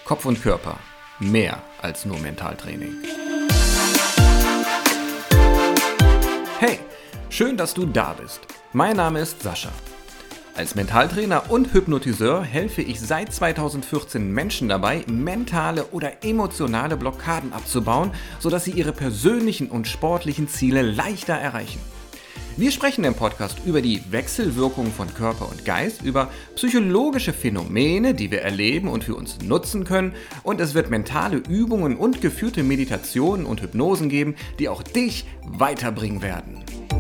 Kopf und Körper. Mehr als nur Mentaltraining. Hey, schön, dass du da bist. Mein Name ist Sascha. Als Mentaltrainer und Hypnotiseur helfe ich seit 2014 Menschen dabei, mentale oder emotionale Blockaden abzubauen, sodass sie ihre persönlichen und sportlichen Ziele leichter erreichen. Wir sprechen im Podcast über die Wechselwirkung von Körper und Geist, über psychologische Phänomene, die wir erleben und für uns nutzen können, und es wird mentale Übungen und geführte Meditationen und Hypnosen geben, die auch dich weiterbringen werden.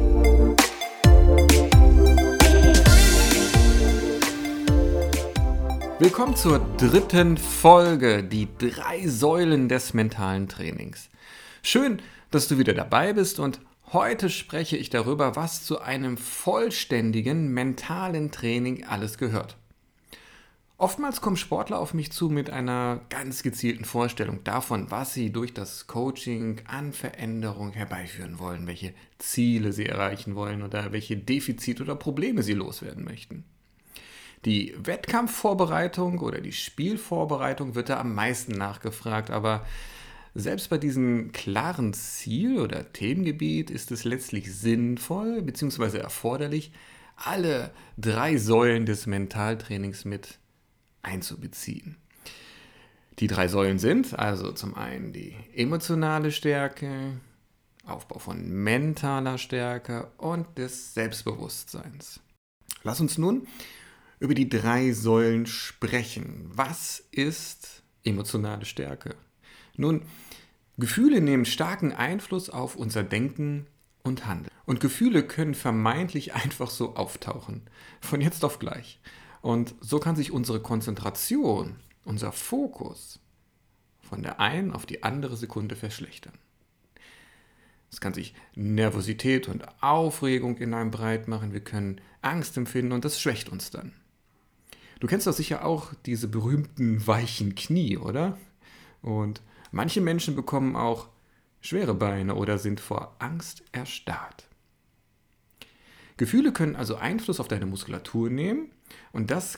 Willkommen zur dritten Folge, die 3 Säulen des mentalen Trainings. Schön, dass du wieder dabei bist, und heute spreche ich darüber, was zu einem vollständigen mentalen Training alles gehört. Oftmals kommen Sportler auf mich zu mit einer ganz gezielten Vorstellung davon, was sie durch das Coaching an Veränderung herbeiführen wollen, welche Ziele sie erreichen wollen oder welche Defizite oder Probleme sie loswerden möchten. Die Wettkampfvorbereitung oder die Spielvorbereitung wird da am meisten nachgefragt, aber selbst bei diesem klaren Ziel oder Themengebiet ist es letztlich sinnvoll bzw. erforderlich, alle 3 Säulen des Mentaltrainings mit einzubeziehen. Die 3 Säulen sind also zum einen die emotionale Stärke, Aufbau von mentaler Stärke und des Selbstbewusstseins. Lass uns nun über die 3 Säulen sprechen. Was ist emotionale Stärke? Nun, Gefühle nehmen starken Einfluss auf unser Denken und Handeln. Und Gefühle können vermeintlich einfach so auftauchen, von jetzt auf gleich. Und so kann sich unsere Konzentration, unser Fokus von der einen auf die andere Sekunde verschlechtern. Es kann sich Nervosität und Aufregung in einem breit machen, wir können Angst empfinden und das schwächt uns dann. Du kennst doch sicher auch diese berühmten weichen Knie, oder? Und manche Menschen bekommen auch schwere Beine oder sind vor Angst erstarrt. Gefühle können also Einfluss auf deine Muskulatur nehmen, und das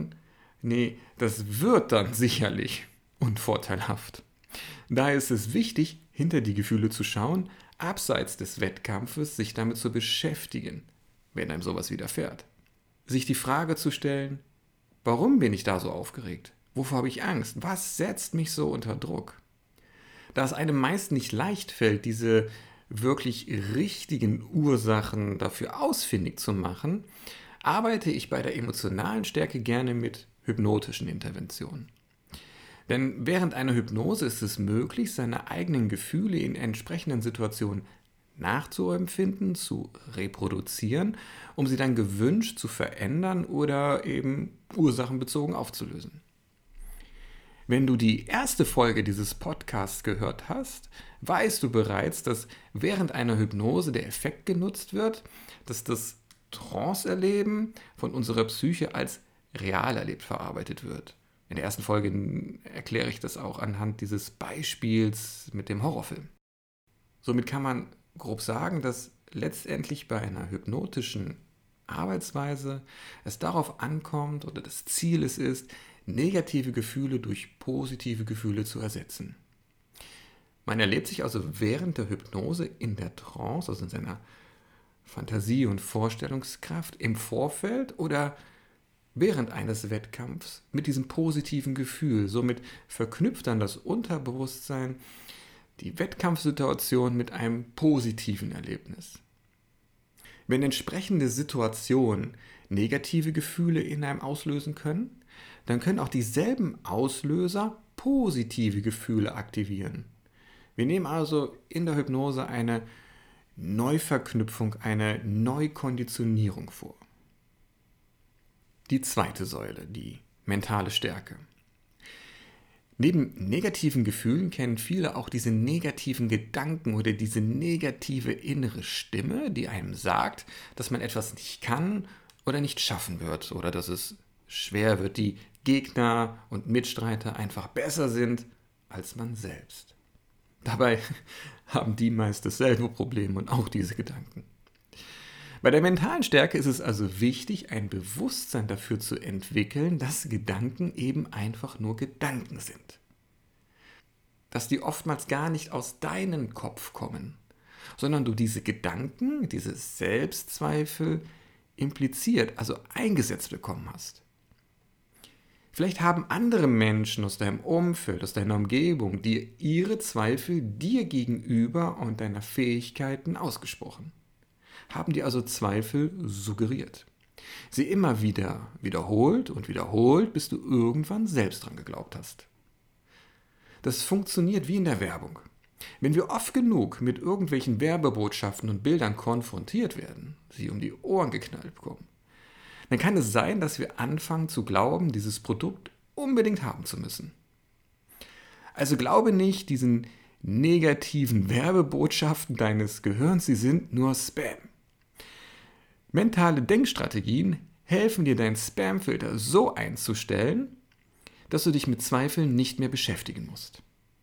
wird dann sicherlich unvorteilhaft. Daher ist es wichtig, hinter die Gefühle zu schauen, abseits des Wettkampfes sich damit zu beschäftigen, wenn einem sowas widerfährt. Sich die Frage zu stellen: Warum bin ich da so aufgeregt? Wovor habe ich Angst? Was setzt mich so unter Druck? Da es einem meist nicht leicht fällt, diese wirklich richtigen Ursachen dafür ausfindig zu machen, arbeite ich bei der emotionalen Stärke gerne mit hypnotischen Interventionen. Denn während einer Hypnose ist es möglich, seine eigenen Gefühle in entsprechenden Situationen nachzuempfinden, zu reproduzieren, um sie dann gewünscht zu verändern oder eben ursachenbezogen aufzulösen. Wenn du die erste Folge dieses Podcasts gehört hast, weißt du bereits, dass während einer Hypnose der Effekt genutzt wird, dass das Trance-Erleben von unserer Psyche als real erlebt verarbeitet wird. In der ersten Folge erkläre ich das auch anhand dieses Beispiels mit dem Horrorfilm. Somit kann man grob sagen, dass letztendlich bei einer hypnotischen Arbeitsweise es darauf ankommt oder das Ziel es ist, negative Gefühle durch positive Gefühle zu ersetzen. Man erlebt sich also während der Hypnose in der Trance, also in seiner Fantasie- und Vorstellungskraft im Vorfeld oder während eines Wettkampfs mit diesem positiven Gefühl. Somit verknüpft dann das Unterbewusstsein die Wettkampfsituation mit einem positiven Erlebnis. Wenn entsprechende Situationen negative Gefühle in einem auslösen können, dann können auch dieselben Auslöser positive Gefühle aktivieren. Wir nehmen also in der Hypnose eine Neuverknüpfung, eine Neukonditionierung vor. Die zweite Säule, die mentale Stärke. Neben negativen Gefühlen kennen viele auch diese negativen Gedanken oder diese negative innere Stimme, die einem sagt, dass man etwas nicht kann oder nicht schaffen wird oder dass es schwer wird, die Gegner und Mitstreiter einfach besser sind als man selbst. Dabei haben die meist dasselbe Problem und auch diese Gedanken. Bei der mentalen Stärke ist es also wichtig, ein Bewusstsein dafür zu entwickeln, dass Gedanken eben einfach nur Gedanken sind. Dass die oftmals gar nicht aus deinem Kopf kommen, sondern du diese Gedanken, diese Selbstzweifel impliziert, also eingesetzt bekommen hast. Vielleicht haben andere Menschen aus deinem Umfeld, aus deiner Umgebung, dir ihre Zweifel dir gegenüber und deiner Fähigkeiten ausgesprochen. Haben dir also Zweifel suggeriert. Sie immer wieder wiederholt und wiederholt, bis du irgendwann selbst dran geglaubt hast. Das funktioniert wie in der Werbung. Wenn wir oft genug mit irgendwelchen Werbebotschaften und Bildern konfrontiert werden, sie um die Ohren geknallt bekommen, dann kann es sein, dass wir anfangen zu glauben, dieses Produkt unbedingt haben zu müssen. Also glaube nicht diesen negativen Werbebotschaften deines Gehirns, sie sind nur Spam. Mentale Denkstrategien helfen dir, deinen Spamfilter so einzustellen, dass du dich mit Zweifeln nicht mehr beschäftigen musst.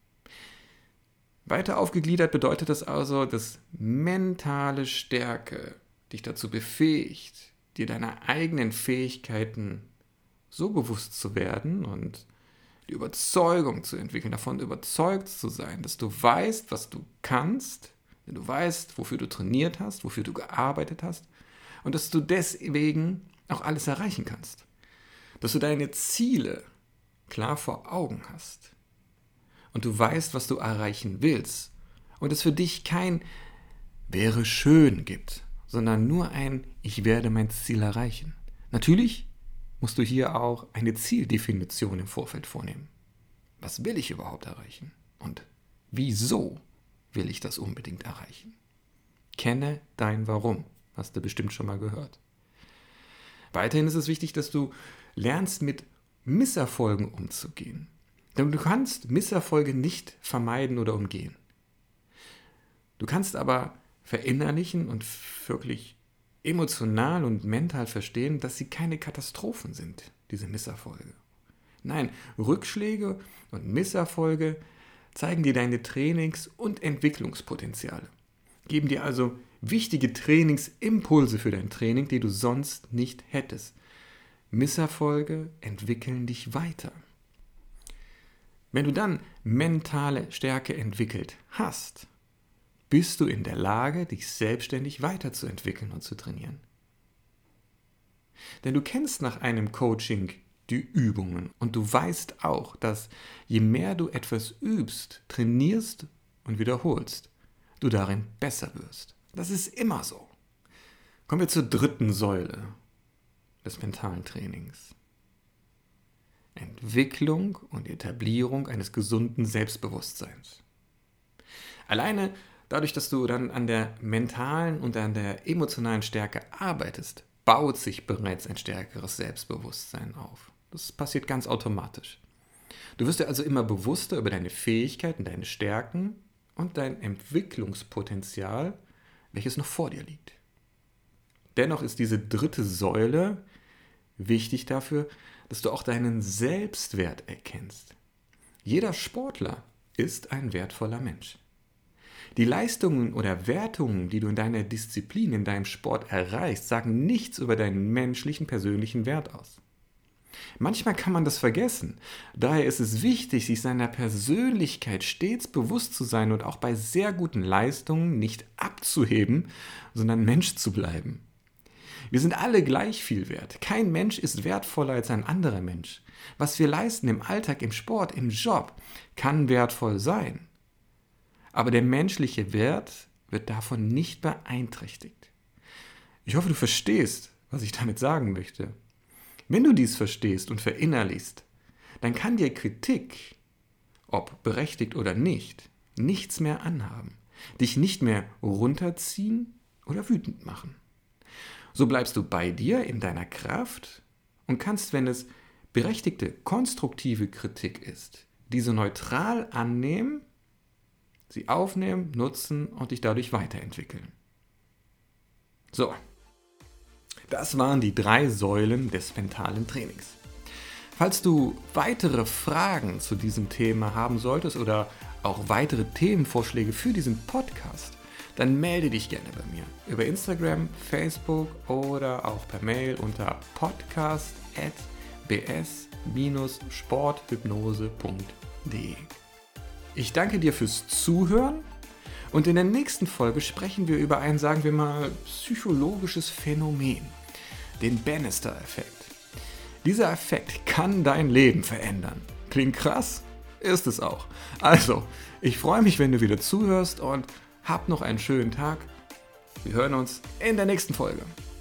Weiter aufgegliedert bedeutet das also, dass mentale Stärke dich dazu befähigt, dir deiner eigenen Fähigkeiten so bewusst zu werden und die Überzeugung zu entwickeln, davon überzeugt zu sein, dass du weißt, was du kannst, wenn du weißt, wofür du trainiert hast, wofür du gearbeitet hast und dass du deswegen auch alles erreichen kannst. Dass du deine Ziele klar vor Augen hast und du weißt, was du erreichen willst und es für dich kein wäre schön gibt, sondern nur ein ich werde mein Ziel erreichen. Natürlich musst du hier auch eine Zieldefinition im Vorfeld vornehmen. Was will ich überhaupt erreichen? Und wieso will ich das unbedingt erreichen? Kenne dein Warum, hast du bestimmt schon mal gehört. Weiterhin ist es wichtig, dass du lernst, mit Misserfolgen umzugehen. Denn du kannst Misserfolge nicht vermeiden oder umgehen. Du kannst aber verinnerlichen und wirklich emotional und mental verstehen, dass sie keine Katastrophen sind, diese Misserfolge. Nein, Rückschläge und Misserfolge zeigen dir deine Trainings- und Entwicklungspotenziale, geben dir also wichtige Trainingsimpulse für dein Training, die du sonst nicht hättest. Misserfolge entwickeln dich weiter. Wenn du dann mentale Stärke entwickelt hast, bist du in der Lage, dich selbstständig weiterzuentwickeln und zu trainieren. Denn du kennst nach einem Coaching die Übungen und du weißt auch, dass je mehr du etwas übst, trainierst und wiederholst, du darin besser wirst. Das ist immer so. Kommen wir zur dritten Säule des mentalen Trainings. Entwicklung und Etablierung eines gesunden Selbstbewusstseins. Alleine dadurch, dass du dann an der mentalen und an der emotionalen Stärke arbeitest, baut sich bereits ein stärkeres Selbstbewusstsein auf. Das passiert ganz automatisch. Du wirst dir also immer bewusster über deine Fähigkeiten, deine Stärken und dein Entwicklungspotenzial, welches noch vor dir liegt. Dennoch ist diese dritte Säule wichtig dafür, dass du auch deinen Selbstwert erkennst. Jeder Sportler ist ein wertvoller Mensch. Die Leistungen oder Wertungen, die du in deiner Disziplin, in deinem Sport erreichst, sagen nichts über deinen menschlichen, persönlichen Wert aus. Manchmal kann man das vergessen. Daher ist es wichtig, sich seiner Persönlichkeit stets bewusst zu sein und auch bei sehr guten Leistungen nicht abzuheben, sondern Mensch zu bleiben. Wir sind alle gleich viel wert. Kein Mensch ist wertvoller als ein anderer Mensch. Was wir leisten im Alltag, im Sport, im Job, kann wertvoll sein. Aber der menschliche Wert wird davon nicht beeinträchtigt. Ich hoffe, du verstehst, was ich damit sagen möchte. Wenn du dies verstehst und verinnerlichst, dann kann dir Kritik, ob berechtigt oder nicht, nichts mehr anhaben, dich nicht mehr runterziehen oder wütend machen. So bleibst du bei dir in deiner Kraft und kannst, wenn es berechtigte, konstruktive Kritik ist, diese neutral annehmen, sie aufnehmen, nutzen und dich dadurch weiterentwickeln. So, das waren die 3 Säulen des mentalen Trainings. Falls du weitere Fragen zu diesem Thema haben solltest oder auch weitere Themenvorschläge für diesen Podcast, dann melde dich gerne bei mir über Instagram, Facebook oder auch per Mail unter podcast@bs-sporthypnose.de. Ich danke dir fürs Zuhören und in der nächsten Folge sprechen wir über ein, sagen wir mal, psychologisches Phänomen, den Bannister-Effekt. Dieser Effekt kann dein Leben verändern. Klingt krass? Ist es auch. Also, ich freue mich, wenn du wieder zuhörst und hab noch einen schönen Tag. Wir hören uns in der nächsten Folge.